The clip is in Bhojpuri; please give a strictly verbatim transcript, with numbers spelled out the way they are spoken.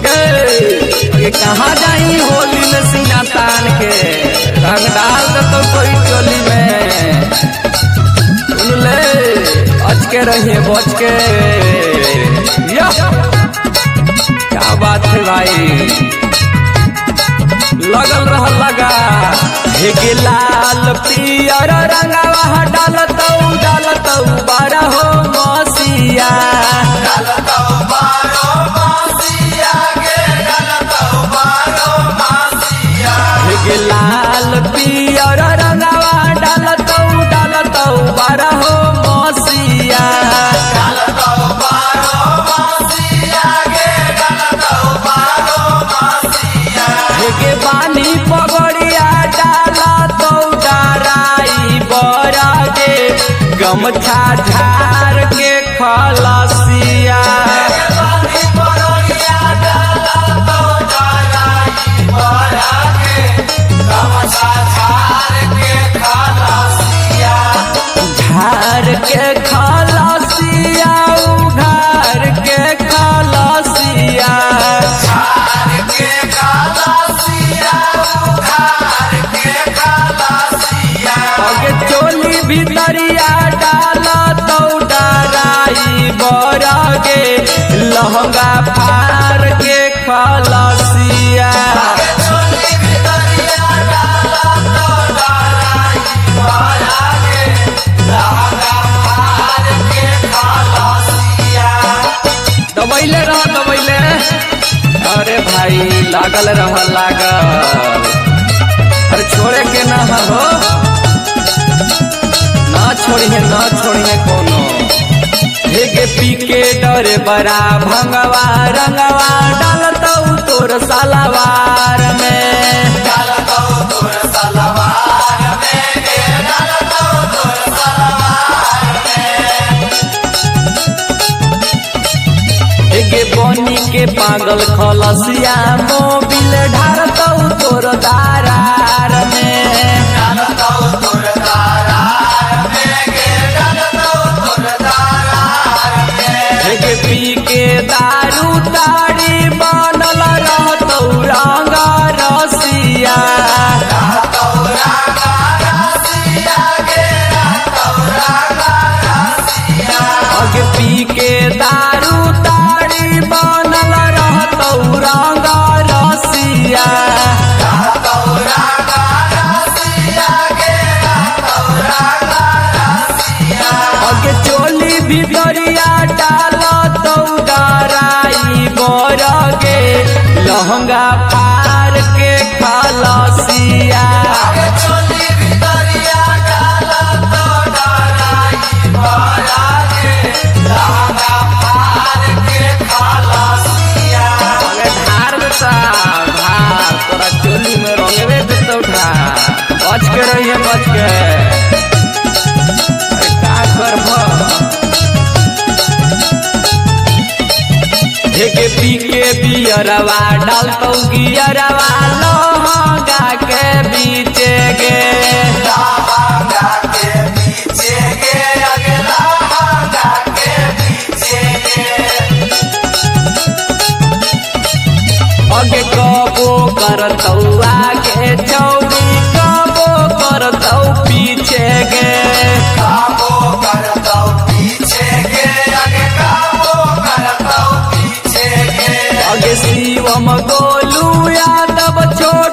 ये कहाँ जाई होली में सीना तान के रंग डाल दे तो कोई चोली में सुन ले बच के रहिए बच के क्या बात है भाई लगल रह लगा हे लाल पियर रंगवा डालत डालत बारह हो मसिया हे लाल पियर रंगवा डालत डालत बारह हो मसिया हे बानी पगड़िया डालत डराई बरा के गमछा झार के खलसिया झार के खलसिया उघार के खलसिया अगे चोली भितरिया डालत डराई बरगे लहंगा फार के खलसिया दबैले रह दबैले अरे भाई लागल रह लागल अरे छोड़े के ना हो ना छोड़िए ना छोड़िए कोनो हेगे पी के डरे बड़ा भंगवा रंगवा डालत तोर सालावार में हेगे बनी के पागल खलसिया मोबिल ढारत तोर दारार में हेगे पी के दारू ताड़ी बनल रहत रंग रसिया अगे पी के दारू ताड़ी बनल रहत रंग रसिया अगे चोली भितरिया डालत डराई बरगे लहंगा फार के खलसिया तोरा चोली में रंगवे देतो बच के रहिए बच के अरे का करब हेगे पी के बियरवा डालतौ गियरवा लहंगा के बीचे गे अगे कबो करतौ आगे चौड़ी कबो करतौ पीछे गे अगे शिवम गोलू यादव छोड़